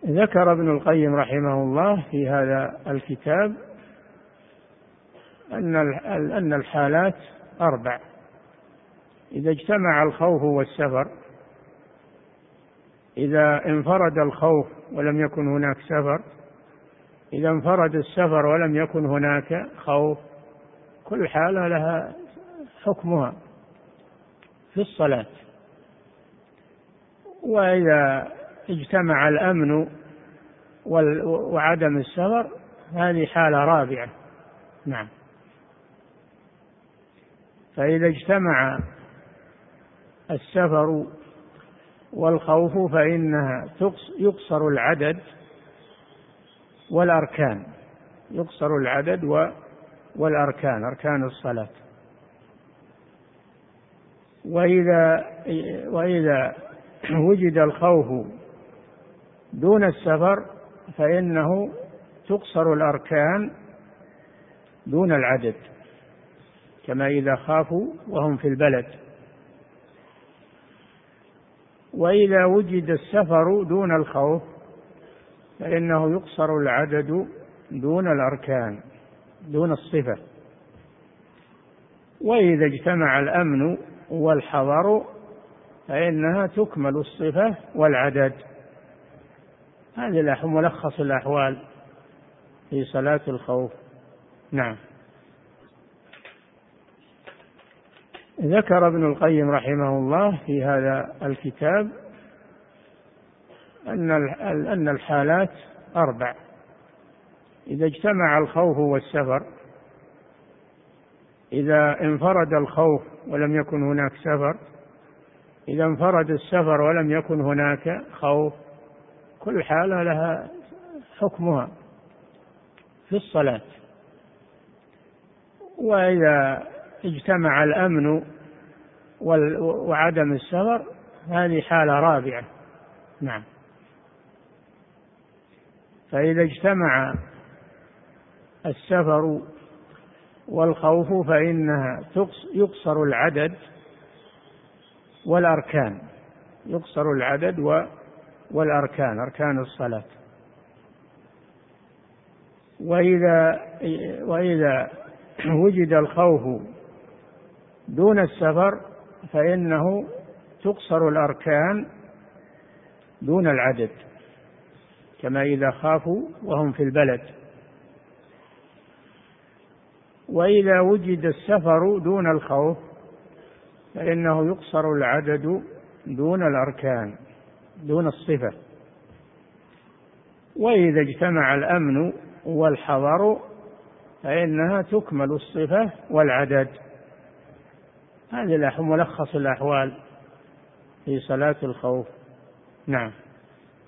ذكر ابن القيم رحمه الله في هذا الكتاب أن الحالات 4: إذا اجتمع الخوف والسفر، إذا انفرد الخوف ولم يكن هناك سفر، إذا انفرد السفر ولم يكن هناك خوف، كل حالة لها حكمها في الصلاة. وإذا اجتمع الأمن وعدم السفر، هذه حالة رابعة. نعم. فإذا اجتمع السفر والخوف فإنها يقصر العدد والأركان، يقصر العدد والأركان، أركان الصلاة. وإذا وجد الخوف دون السفر فإنه تقصر الأركان دون العدد، كما إذا خافوا وهم في البلد. وإذا وجد السفر دون الخوف فإنه يقصر العدد دون الأركان، دون الصفة. وإذا اجتمع الأمن والحضر فإنها تكمل الصفة والعدد. هذه ملخص الأحوال في صلاة الخوف. نعم. ذكر ابن القيم رحمه الله في هذا الكتاب أن الحالات 4: إذا اجتمع الخوف والسفر، إذا انفرد الخوف ولم يكن هناك سفر، إذا انفرد السفر ولم يكن هناك خوف، كل حالة لها حكمها في الصلاة. وإذا اجتمع الأمن وعدم السفر، هذه حالة رابعة. نعم. فإذا اجتمع السفر والخوف فإنها يقصر العدد والأركان، يقصر العدد والأركان، أركان الصلاة. وإذا وجد الخوف دون السفر فإنه تقصر الأركان دون العدد، كما إذا خافوا وهم في البلد. وإذا وجد السفر دون الخوف فإنه يقصر العدد دون الأركان، دون الصفة. وإذا اجتمع الأمن والحضر فإنها تكمل الصفة والعدد. هذه ملخص الأحوال في صلاة الخوف. نعم.